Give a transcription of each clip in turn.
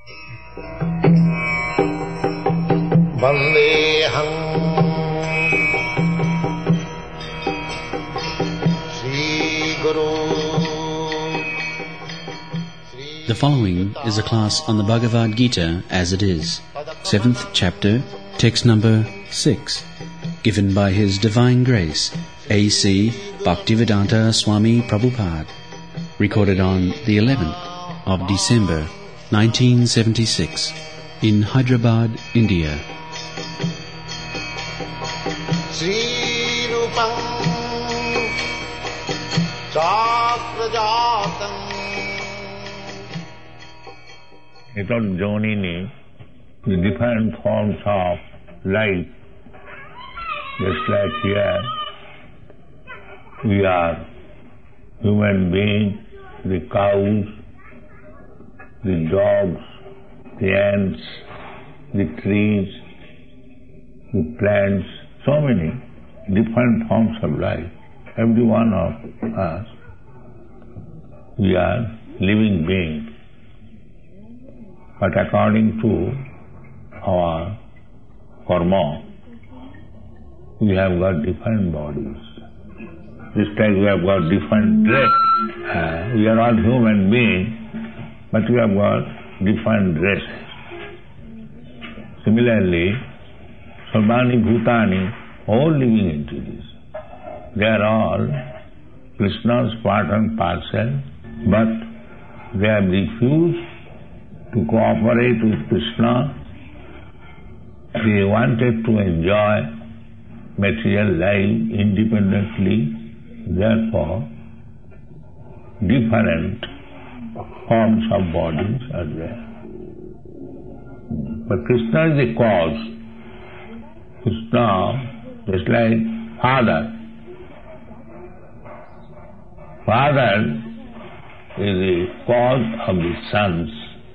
Vandeham Sri Guru. The following is a class on the Bhagavad Gita as it is, 7th chapter, text number 6, given by His Divine Grace, A.C. Bhaktivedanta Swami Prabhupada, recorded on the 11th of December, 1976, in Hyderabad, India. Sri Rupam Chakrajatam Without Jonini, the different forms of life, just like here, we are human beings, the cows, the dogs, the ants, the trees, the plants, so many different forms of life. Every one of us, we are living beings. But according to our karma, we have got different bodies. This time we have got different dress. We are all human beings, but we have got different dresses. Similarly, Sarvani Bhutani, all living entities, they are all Krishna's part and parcel, but they have refused to cooperate with Krishna. They wanted to enjoy material life independently, therefore different forms of bodies are there. But Krishna is the cause. Krishna is like Father. Father is the cause of the sons.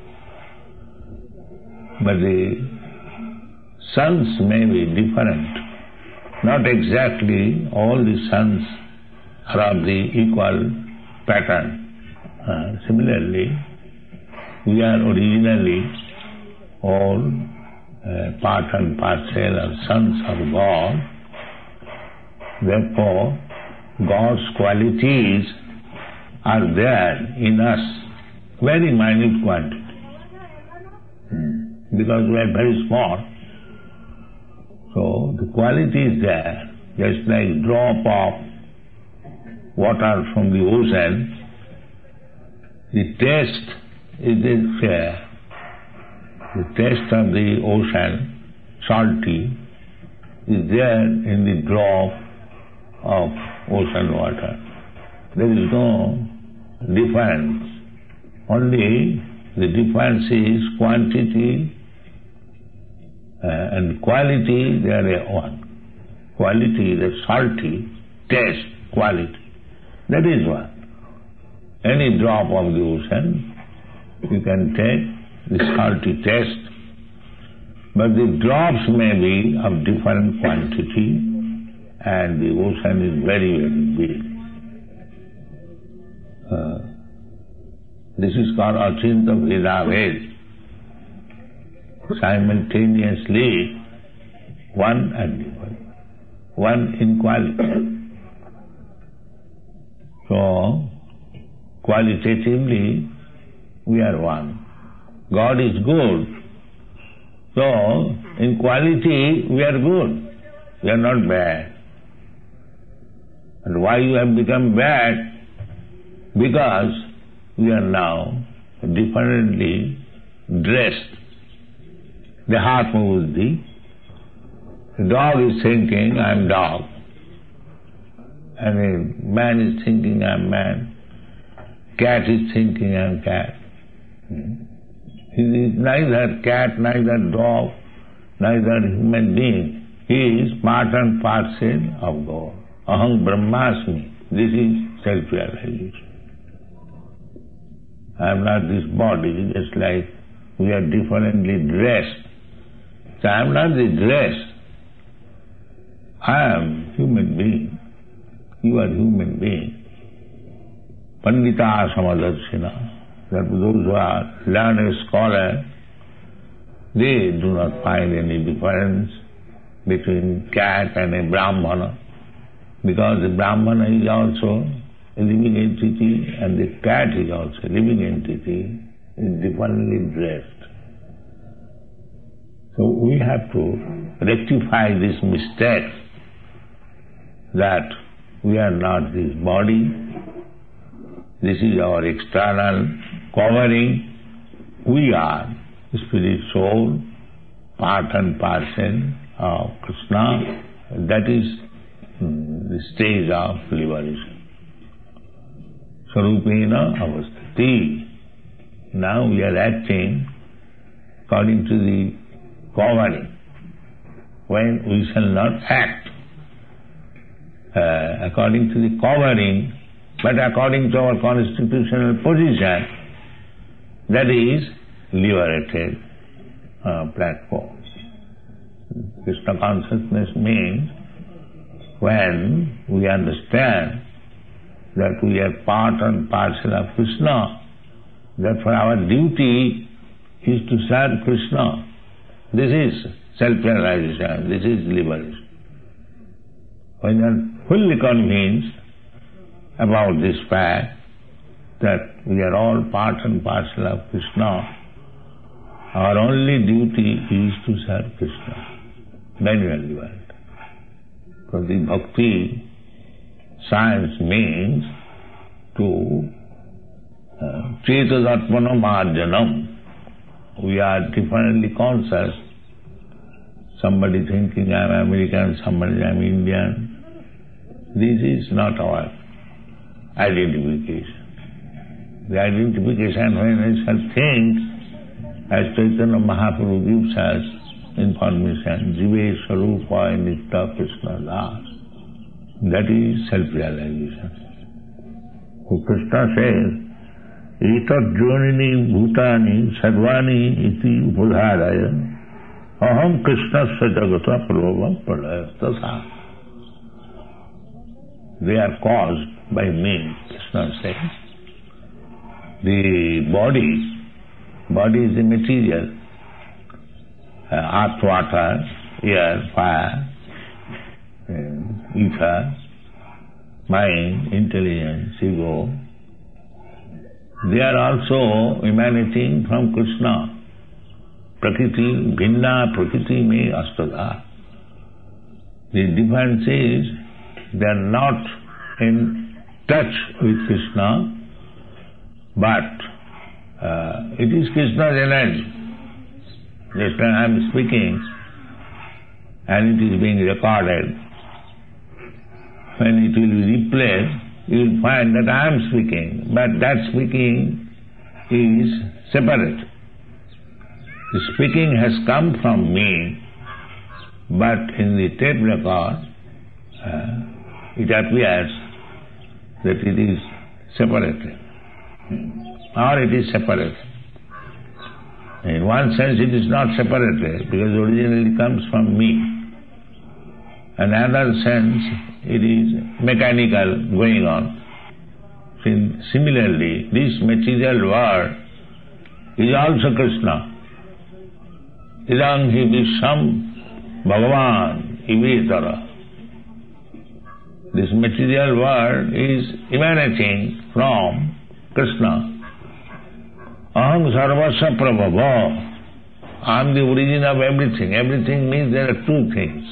But the sons may be different. Not exactly all the sons are of the equal pattern. Similarly, we are originally all part and parcel of sons of God. Therefore, God's qualities are there in us, very minute quantity. Because we are very small. So the quality is there, just like drop of water from the ocean. The taste is there. The taste of the ocean, salty, is there in the drop of ocean water. There is no difference. Only the difference is quantity and quality, they are one. Quality, the salty, taste, quality. That is one. Any drop of the ocean, you can take the salty taste, but the drops may be of different quantity and the ocean is very, very big. This is called Achinta Bhedabhed. Simultaneously, one and different, one in quality. So, qualitatively, we are one. God is good. So, in quality, we are good. We are not bad. And why you have become bad? Because we are now differently dressed. The Atma Buddhi. The dog is thinking, I am dog. And a man is thinking, I am man. Cat is thinking, I am cat. He is neither cat, neither dog, neither human being. He is part and parcel of God. Aham Brahmasmi. This is self-realization. I am not this body, just like we are differently dressed. So I am not the dress. I am human being. You are human being. Pandita Samadarshina. That those who are learned scholar, They do not find any difference between cat and a Brahmana, because the Brahmana is also a living entity and the cat is also a living entity, is differently dressed. So we have to rectify this mistake that we are not this body, this is our external covering. We are spirit soul, part and parcel of Krishna. That is the stage of liberation. Sarupena avasthati. Now we are acting according to the covering. When we shall not act according to the covering, but according to our constitutional position, that is liberated platform. Krishna consciousness means when we understand that we are part and parcel of Krishna, therefore our duty is to serve Krishna. This is self-realization, this is liberation. When you are fully convinced about this fact that we are all part and parcel of Krishna, our only duty is to serve Krishna. Then we are liberated. Because the bhakti science means to Chetadatmana marjanam. We are differently conscious. Somebody thinking I am American, somebody I am Indian. This is not our identification. The identification when I shall think, as Chaitanya Mahaprabhu gives us information, Jive Sarupa Nitya Krishna Das. That is self-realization. So Krishna says, Etat jonini bhutani sarvani iti upodharaya aham krishnasya jagata prabhava pralayastasa. They are caused by me, Krishna says. The body is the material, earth, water, air, fire, ether, mind, intelligence, ego. They are also emanating from Krishna. Prakriti, bhinna prakriti me astada. The difference is they are not in touch with Krishna, but it is Krishna's energy. Just when I am speaking and it is being recorded, when it will be replayed, you will find that I am speaking, but that speaking is separate. The speaking has come from me, but in the tape record, it appears that it is separated, or it is separated. In one sense it is not separated, because originally it comes from me. In another sense, it is mechanical going on. Similarly, this material world is also Krishna. Idam hi visham bhagavan ivetara. This material world is emanating from Krishna. Aham sarvasya prabhava. I am the origin of everything. Everything means there are two things.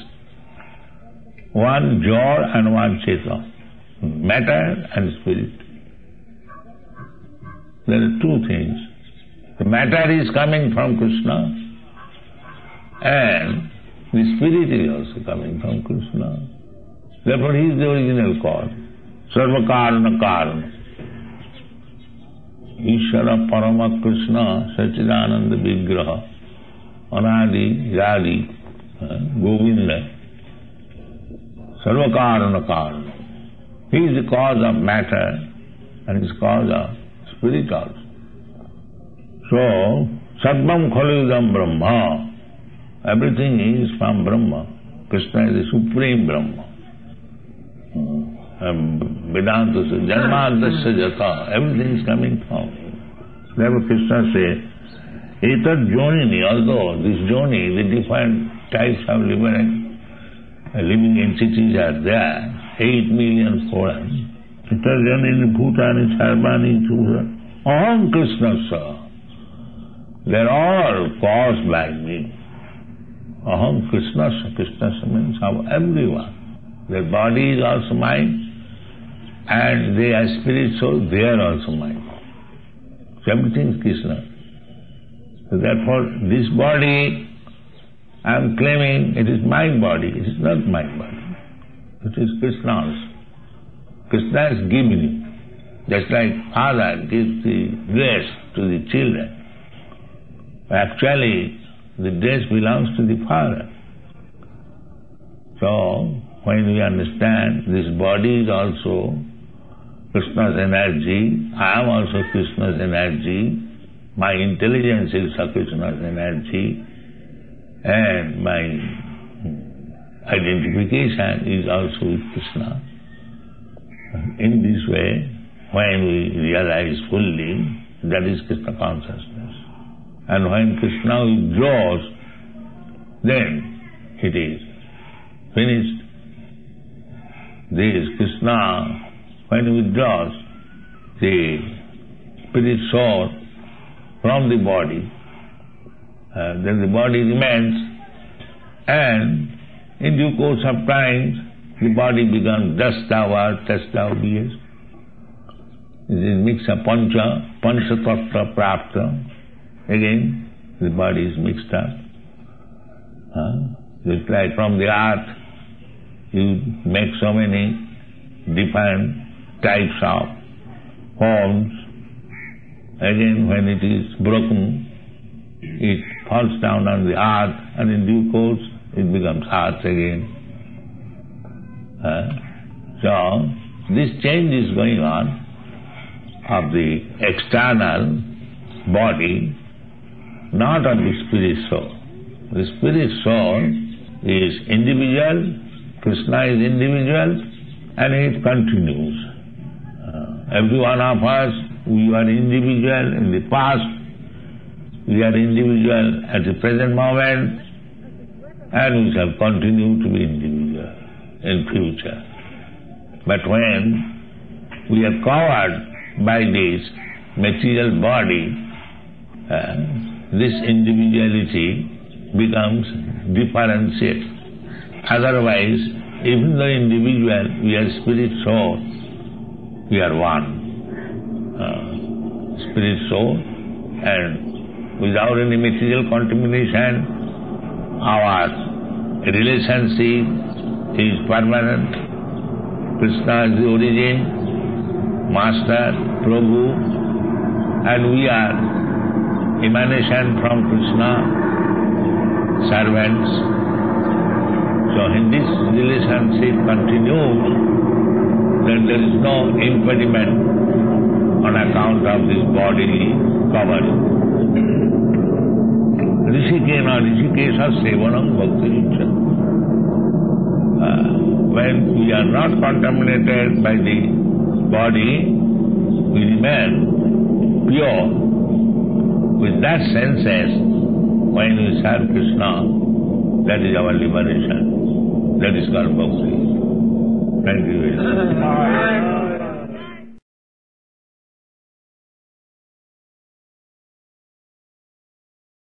One jor and one cheta. Matter and spirit. There are two things. The matter is coming from Krishna and the spirit is also coming from Krishna. Therefore he is the original cause. Sarva karana karana. Ishvara Parama Krishna Sachidananda Vigraha Anadi Yadi Govinda Sarva Karana Karana. He is the cause of matter and is cause of spirit also. So, Sarvam Khalidam Brahma. Everything is from Brahma. Krishna is the supreme Brahma. Vedanta says, Janmadasya Jata, everything is coming from him. Therefore Krishna says, Etat Jonini, although this Joni, the different types of living entities are there, 8 million forms. Etat Jonini, Bhutani, Sarvani, Chura, Aham Krishnasa. They're all caused by me. Aham Krishnasa. Krishnasa means of everyone. Their body is also mine, and they are spirit soul, they are also mine. So everything is Krishna. So therefore, this body, I am claiming it is my body. It is not my body. It is Krishna's. Krishna is giving it. Just like father gives the dress to the children. Actually, the dress belongs to the father. So, when we understand this body is also Krishna's energy, I am also Krishna's energy, my intelligence is Krishna's energy, and my identification is also with Krishna. In this way, when we realize fully, that is Krishna consciousness. And when Krishna withdraws, then it is finished. This Krishna, when he withdraws the spirit soul from the body, then the body remains, and in due course of time, the body becomes dastava, tastava. It is mix of pancha tattva prapta. Again, the body is mixed up. Just like from the earth, you make so many different types of forms. Again, when it is broken, it falls down on the earth, and in due course, it becomes earth again. So, this change is going on of the external body, not of the spirit soul. The spirit soul is individual, Krishna is individual, and it continues. Every one of us, we are individual in the past, we are individual at the present moment, and we shall continue to be individual in future. But when we are covered by this material body, this individuality becomes differentiated. Otherwise, even though individual, we are spirit soul, we are one. Spirit soul, and without any material contamination, our relationship is permanent. Krishna is the origin, Master, Prabhu, and we are emanation from Krishna, servants. So when this relationship continues, then there is no impediment on account of this bodily covering. Rishikesha sevanam bhakti yucca. When we are not contaminated by the body, we remain pure. With that senses, when we serve Krishna, that is our liberation. That is called bhakti. Thank you very much.